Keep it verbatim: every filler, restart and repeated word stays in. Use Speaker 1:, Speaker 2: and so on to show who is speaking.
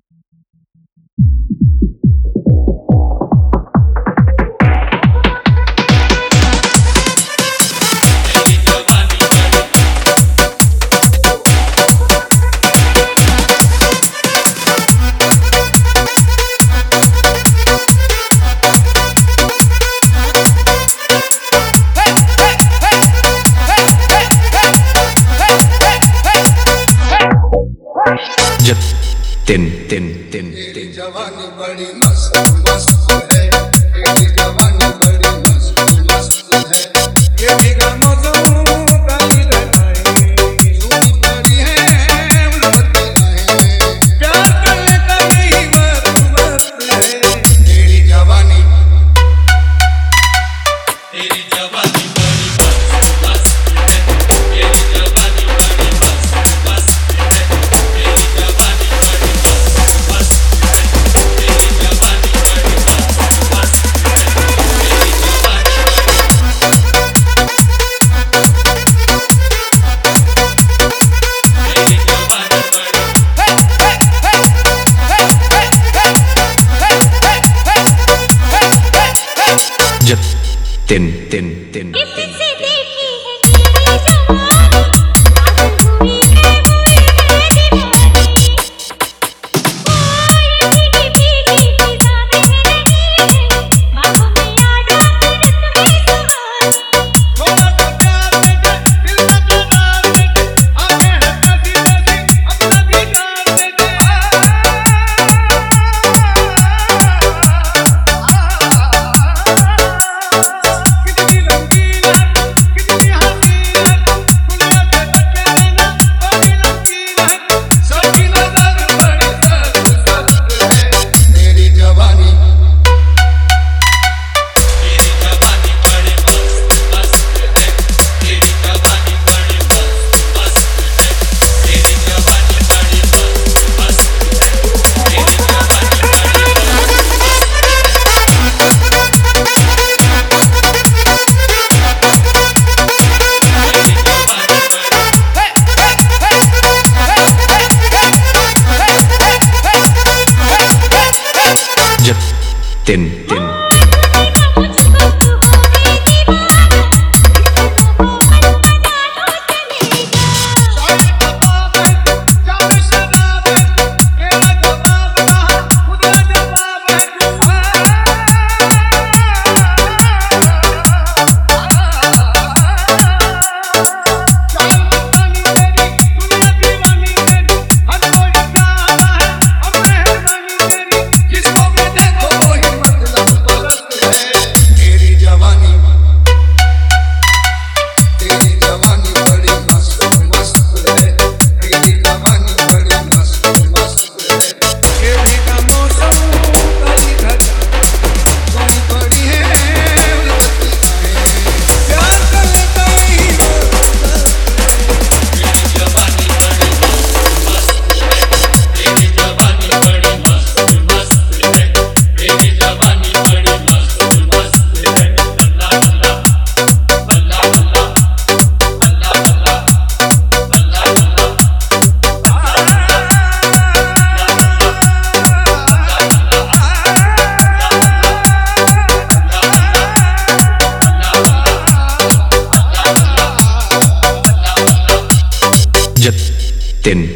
Speaker 1: जब तिन तिन तिन
Speaker 2: तेरी जवानी बड़ी मस्त मस्त है, तेरी जवानी बड़ी मस्त मस्त है। ये मेरा मौसम कभी लगाए, सूनी पड़ी है उलझती है, प्यार करने का यही वक्त वक्त है। तेरी जवानी तेरी जवानी बड़ी मस्त मस्त है, तेरी जवानी बड़ी मस्त मस्त है, तेरी जवानी बड़ी मस्त मस्त है, तेरी जवानी बड़ी मस्त मस्त है।
Speaker 1: जब तिन तिन तिन
Speaker 3: किससे देखी है तेरी जवानी, पागल हुई है वो ये दीवानी। ओ ये भीगी भीगी फिजा बह रही है, बाहों में आ जाती रत में सुहानी।
Speaker 2: थोड़ा सा प्यार दे दे, दिल का जवाब दे दे, आंखें हैं कसी कसी, अपना दीदार दे दे। कितनी रंगीन है तू, कितनी हसीन है तू, दुनिया से बचे रहना बड़ी नमकीन है तू, सबकी नजर बड़ी सख्त सख्त है। तेरी जवानी तेरी जवानी बड़ी मस्त मस्त है, तेरी जवानी बड़ी मस्त मस्त है, तेरी जवानी बड़ी मस्त मस्त है, तेरी जवानी
Speaker 1: जब तिन तिन
Speaker 3: मुझको तू हो गई दीवाना, इसको मन बना लो चलेगा।
Speaker 2: शायर का बाप है तू, जामे शराब है तू, तेरा जवाब कहा खुदा जवाब है तू। चाल मस्तानी तेरी, दुनिया दीवानी तेरी, हर कोई चाहता है अब मेहरबानी तेरी, जिसको भी देखो वही मतलब परस्त है। तेरी जवानी तेरी जवानी बड़ी मस्त मस्त है, तेरी जवानी बड़ी मस्त मस्त है। केवी का मौसम कली धजा, सोनी पड़ी है उलझती है, प्यार करने का यही वक्त है। तेरी जवानी बड़ी मस्त मस्त है, तेरी जवानी बड़ी मस्त मस्त है, तेरी जवानी बड़ी मस्त मस्त है। अल्लाह अल्लाह अल्लाह अल्लाह अल्लाह अल्लाह
Speaker 1: जब तिन